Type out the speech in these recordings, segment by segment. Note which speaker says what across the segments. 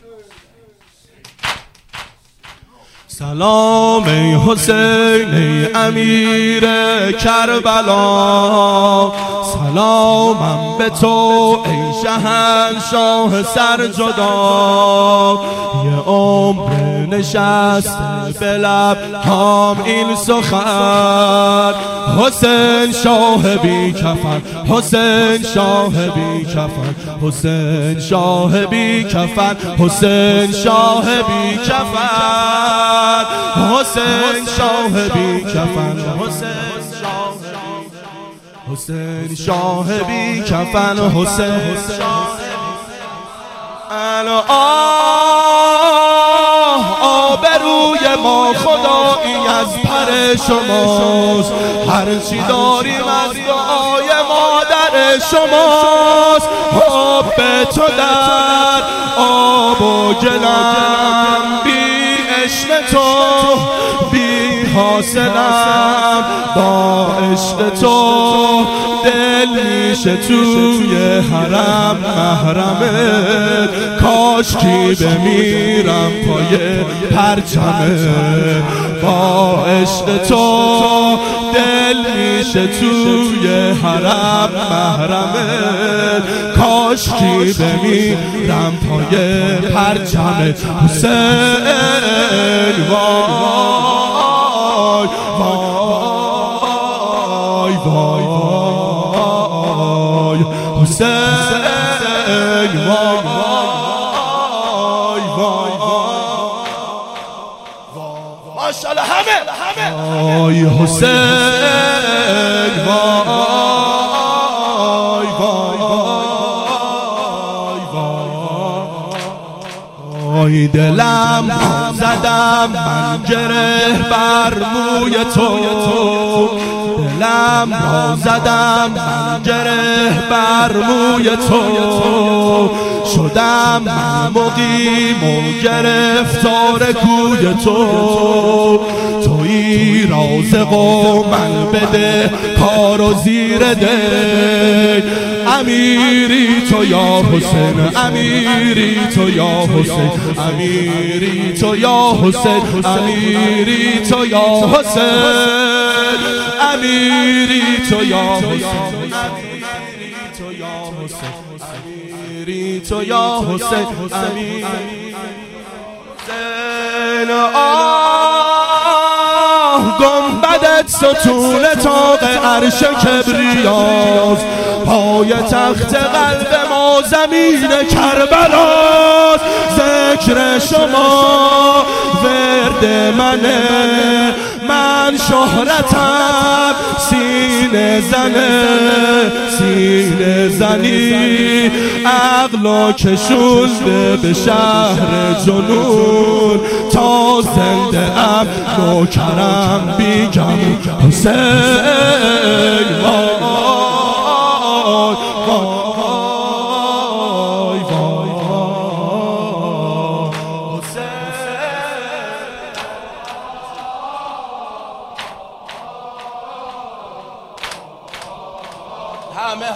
Speaker 1: سلام ای حسین ای امیر کربلا، سلامم به تو ای شهنشاه سرجدا. یه عمر نشسته به لب هام این سخن، حسین شاه بی کفن، حسین شاه بی کفن، حسین شاه بی کفن، حسین شاه بی کفن، حسین شاه بی کفن، حسین شاه بی کفن، حسین شاه آبروی ما خدایی از پر شماست، هرچی داریم از دعای مادر شماست. حب تو در آب و گلم، بی عشق تو بی حاصلم، با عشق تو دل میشه توی حرم محرمه، کاشکی بمیرم پای پرچمه. با عشق تو دل میشه توی حرم محرمه، کاشکی بمیرم پای پرچمه. حسین وای وای وای وای، حسین وای وای وای، ماشاءالله همه وای حسین وای وای وای، دلم زدم من گره بر موی تو، دلم را زدم من گره بر موی تو، شدم مقیم و گرفتار کوی تو. تویی رازق و من بده کار و زیر ده، امیری تو یا حسین، امیری تو یا حسین، امیری تو یا حسین، امیری تو یا حسین، امیری تو یا حسین، امیری تو یا حسین، امیری گنبدت ستون طاق عرش کبریاست، پای تخت قلب ما زمین کربلاست. ذکر شما ورد منه، من شهرتم سینه زنه، سینه زنی عقلا کشونده به شهر جنون، تا زنده ام نوکرم بیگم حسین وای وای وای همه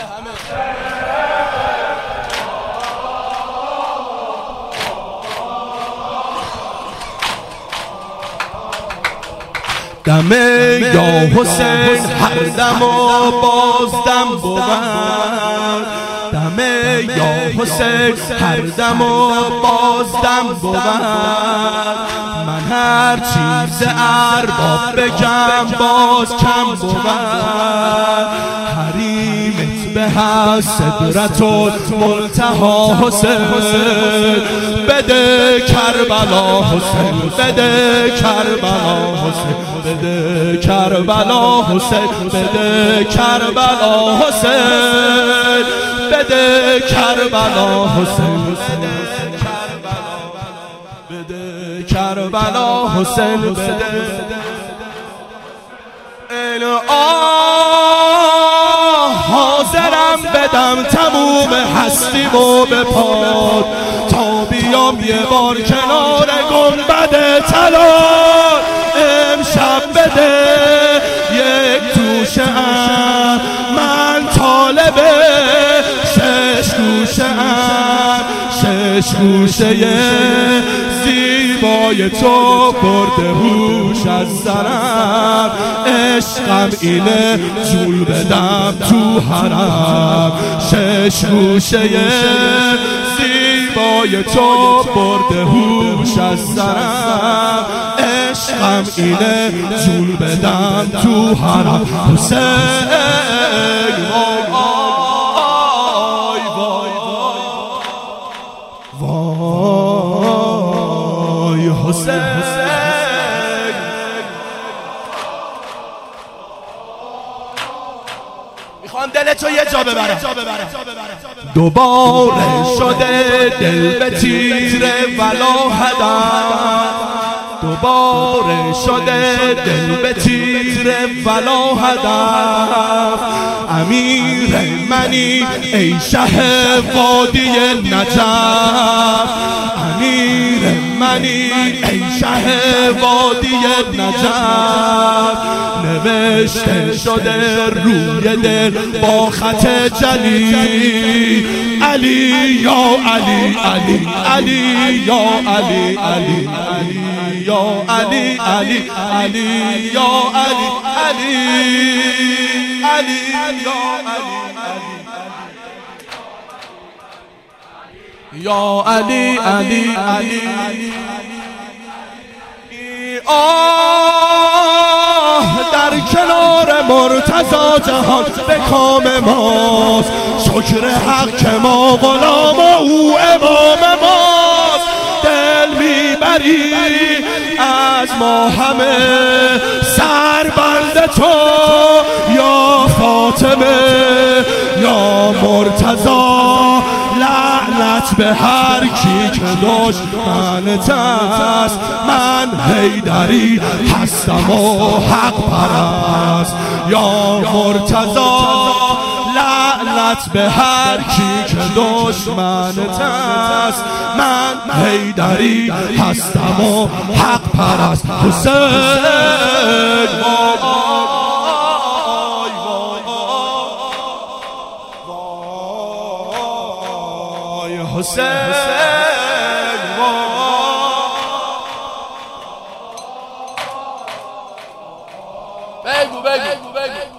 Speaker 1: دمه یا حسین هر دم و بازدم بود، دمه یا حسین هر دم و بازدم بود. من هر چیز ارباب بگم باز کم بود، حریمت به صدرت المنتهی حسین، بده کربلا حسین، بده کربلا حسین، بده کربلا حسین، بده کربلا حسین، بده کربلا حسین، بده کربلا حسین، بده حاضرم بدم تموم هستیمو به پاد، تا بیام یه بار کنار گنبد طلا. امشب بده یک توشه ام، من طالب شش گوشه ام، شش گوشه گوشه زیبای تو برده هوش از سرم، عشقم اینه جول بدم تو حرم. شش گوشه زیبای تو برده هوش از سرم، عشقم اینه جول بدم تو حرم. حسین وای حسین، میخوام دل تو یه جا ببرم. دوباره شده دل به تیره ولا هدف، دوباره شده دل به تیره ولا هدف. امیر منی ای شه وادی نجف، امیر منی ای شه وادی نجف. نوشته شده روی دل با خط جلی، علی یا علی علی علی یا علی علی علی یا علی علی علی یا علی علی علی یا علی یا علی علی علی. آه در کنار مرتضی جهان به کام ماست، شکر حق که ما غلام و او امام ماست. دل میبری از ما همه سربند تو یا فاطمه یا مرتضی. لعنت به هر کی که دشمنت است، من حیدری هستم و حق پرست یا مرتضی. لعنت به هر کی که دشمنت است، من حیدری هستم و حق پرست. حسین حسین بگو بگو بگو